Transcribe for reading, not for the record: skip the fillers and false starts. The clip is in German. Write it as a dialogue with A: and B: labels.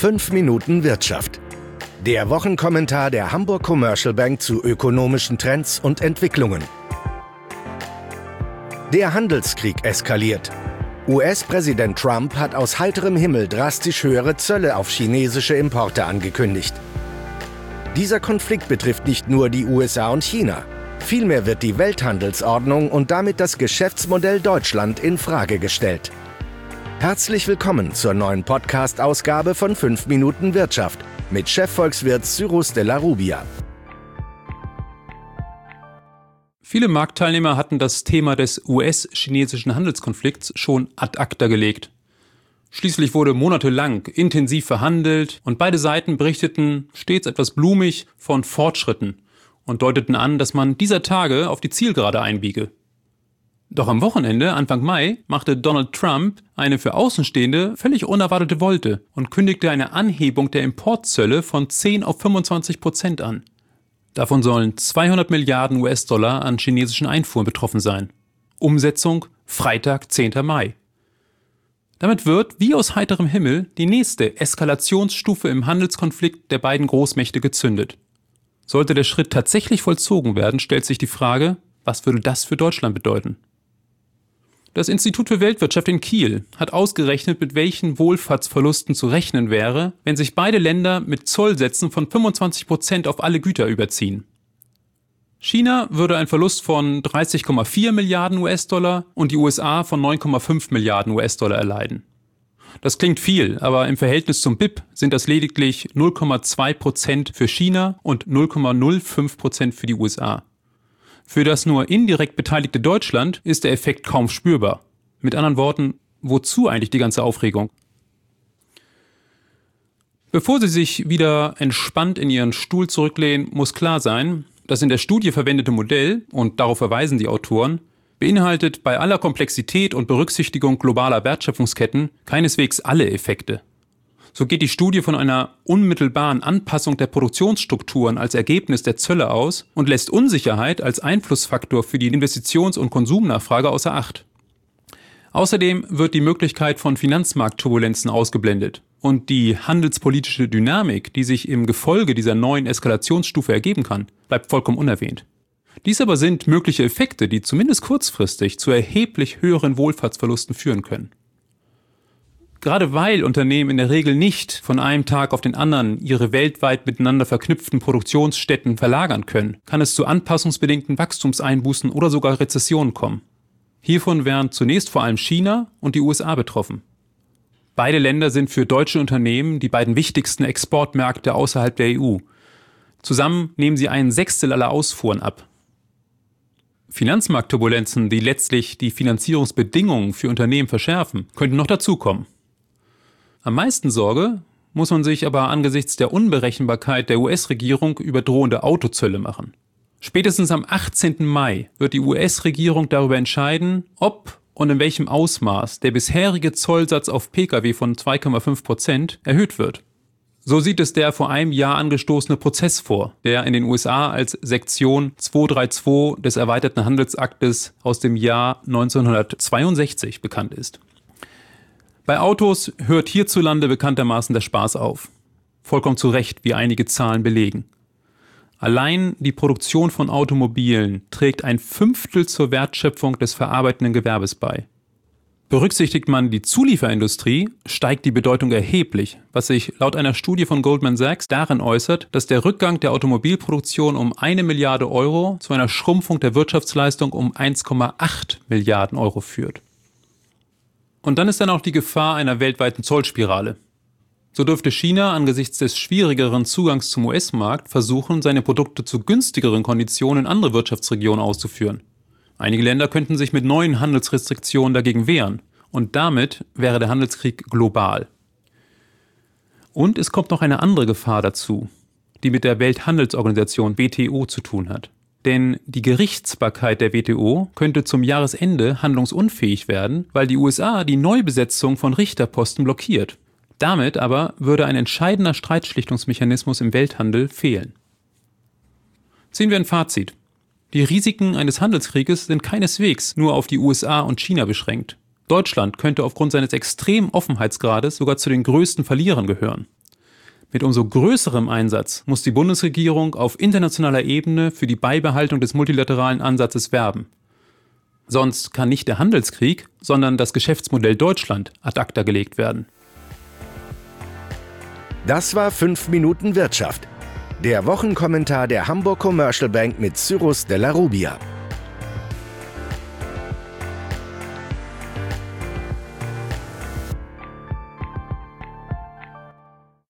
A: 5 Minuten Wirtschaft. Der Wochenkommentar der Hamburg Commercial Bank zu ökonomischen Trends und Entwicklungen. Der Handelskrieg eskaliert. US-Präsident Trump hat aus heiterem Himmel drastisch höhere Zölle auf chinesische Importe angekündigt. Dieser Konflikt betrifft nicht nur die USA und China. Vielmehr wird die Welthandelsordnung und damit das Geschäftsmodell Deutschland in Frage gestellt. Herzlich willkommen zur neuen Podcast-Ausgabe von 5 Minuten Wirtschaft mit Chefvolkswirt Cyrus de la Rubia.
B: Viele Marktteilnehmer hatten das Thema des US-chinesischen Handelskonflikts schon ad acta gelegt. Schließlich wurde monatelang intensiv verhandelt und beide Seiten berichteten stets etwas blumig von Fortschritten und deuteten an, dass man dieser Tage auf die Zielgerade einbiege. Doch am Wochenende, Anfang Mai, machte Donald Trump eine für Außenstehende völlig unerwartete Wolte und kündigte eine Anhebung der Importzölle von 10 auf 25% an. Davon sollen 200 Milliarden US-Dollar an chinesischen Einfuhren betroffen sein. Umsetzung Freitag, 10. Mai. Damit wird, wie aus heiterem Himmel, die nächste Eskalationsstufe im Handelskonflikt der beiden Großmächte gezündet. Sollte der Schritt tatsächlich vollzogen werden, stellt sich die Frage, was würde das für Deutschland bedeuten? Das Institut für Weltwirtschaft in Kiel hat ausgerechnet, mit welchen Wohlfahrtsverlusten zu rechnen wäre, wenn sich beide Länder mit Zollsätzen von 25% auf alle Güter überziehen. China würde einen Verlust von 30,4 Milliarden US-Dollar und die USA von 9,5 Milliarden US-Dollar erleiden. Das klingt viel, aber im Verhältnis zum BIP sind das lediglich 0,2% für China und 0,05% für die USA. Für das nur indirekt beteiligte Deutschland ist der Effekt kaum spürbar. Mit anderen Worten, wozu eigentlich die ganze Aufregung? Bevor Sie sich wieder entspannt in Ihren Stuhl zurücklehnen, muss klar sein, das in der Studie verwendete Modell, und darauf verweisen die Autoren, beinhaltet bei aller Komplexität und Berücksichtigung globaler Wertschöpfungsketten keineswegs alle Effekte. So geht die Studie von einer unmittelbaren Anpassung der Produktionsstrukturen als Ergebnis der Zölle aus und lässt Unsicherheit als Einflussfaktor für die Investitions- und Konsumnachfrage außer Acht. Außerdem wird die Möglichkeit von Finanzmarktturbulenzen ausgeblendet und die handelspolitische Dynamik, die sich im Gefolge dieser neuen Eskalationsstufe ergeben kann, bleibt vollkommen unerwähnt. Dies aber sind mögliche Effekte, die zumindest kurzfristig zu erheblich höheren Wohlfahrtsverlusten führen können. Gerade weil Unternehmen in der Regel nicht von einem Tag auf den anderen ihre weltweit miteinander verknüpften Produktionsstätten verlagern können, kann es zu anpassungsbedingten Wachstumseinbußen oder sogar Rezessionen kommen. Hiervon wären zunächst vor allem China und die USA betroffen. Beide Länder sind für deutsche Unternehmen die beiden wichtigsten Exportmärkte außerhalb der EU. Zusammen nehmen sie 1/6 aller Ausfuhren ab. Finanzmarktturbulenzen, die letztlich die Finanzierungsbedingungen für Unternehmen verschärfen, könnten noch dazukommen. Am meisten Sorge muss man sich aber angesichts der Unberechenbarkeit der US-Regierung über drohende Autozölle machen. Spätestens am 18. Mai wird die US-Regierung darüber entscheiden, ob und in welchem Ausmaß der bisherige Zollsatz auf Pkw von 2,5% erhöht wird. So sieht es der vor einem Jahr angestoßene Prozess vor, der in den USA als Sektion 232 des erweiterten Handelsaktes aus dem Jahr 1962 bekannt ist. Bei Autos hört hierzulande bekanntermaßen der Spaß auf. Vollkommen zu Recht, wie einige Zahlen belegen. Allein die Produktion von Automobilen trägt 1/5 zur Wertschöpfung des verarbeitenden Gewerbes bei. Berücksichtigt man die Zulieferindustrie, steigt die Bedeutung erheblich, was sich laut einer Studie von Goldman Sachs darin äußert, dass der Rückgang der Automobilproduktion um 1 Milliarde Euro zu einer Schrumpfung der Wirtschaftsleistung um 1,8 Milliarden Euro führt. Und dann ist dann auch die Gefahr einer weltweiten Zollspirale. So dürfte China angesichts des schwierigeren Zugangs zum US-Markt versuchen, seine Produkte zu günstigeren Konditionen in andere Wirtschaftsregionen auszuführen. Einige Länder könnten sich mit neuen Handelsrestriktionen dagegen wehren und damit wäre der Handelskrieg global. Und es kommt noch eine andere Gefahr dazu, die mit der Welthandelsorganisation WTO zu tun hat. Denn die Gerichtsbarkeit der WTO könnte zum Jahresende handlungsunfähig werden, weil die USA die Neubesetzung von Richterposten blockiert. Damit aber würde ein entscheidender Streitschlichtungsmechanismus im Welthandel fehlen. Ziehen wir ein Fazit. Die Risiken eines Handelskrieges sind keineswegs nur auf die USA und China beschränkt. Deutschland könnte aufgrund seines extremen Offenheitsgrades sogar zu den größten Verlierern gehören. Mit umso größerem Einsatz muss die Bundesregierung auf internationaler Ebene für die Beibehaltung des multilateralen Ansatzes werben. Sonst kann nicht der Handelskrieg, sondern das Geschäftsmodell Deutschland ad acta gelegt werden.
A: Das war 5 Minuten Wirtschaft. Der Wochenkommentar der Hamburg Commercial Bank mit Cyrus de la Rubia.